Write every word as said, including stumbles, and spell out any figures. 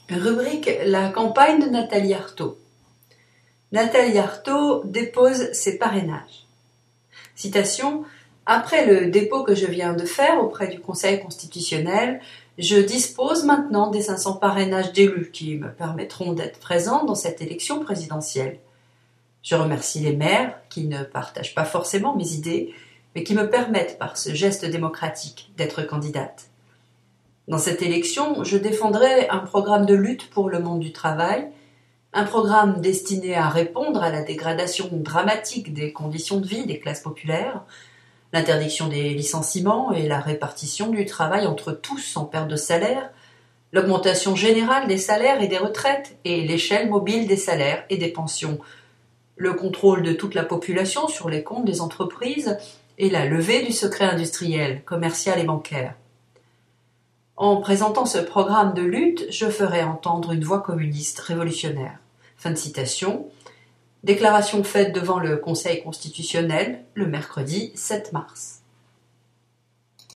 Rubrique La campagne de Nathalie Arthaud. Nathalie Arthaud dépose ses parrainages. Citation. Après le dépôt que je viens de faire auprès du Conseil constitutionnel, je dispose maintenant des cinq cents parrainages d'élus qui me permettront d'être présent dans cette élection présidentielle. Je remercie les maires qui ne partagent pas forcément mes idées, mais qui me permettent par ce geste démocratique d'être candidate. Dans cette élection, je défendrai un programme de lutte pour le monde du travail, un programme destiné à répondre à la dégradation dramatique des conditions de vie des classes populaires, l'interdiction des licenciements et la répartition du travail entre tous sans perte de salaire, l'augmentation générale des salaires et des retraites et l'échelle mobile des salaires et des pensions, le contrôle de toute la population sur les comptes des entreprises et la levée du secret industriel, commercial et bancaire. En présentant ce programme de lutte, je ferai entendre une voix communiste révolutionnaire. Fin de citation. Déclaration faite devant le Conseil constitutionnel le mercredi sept mars.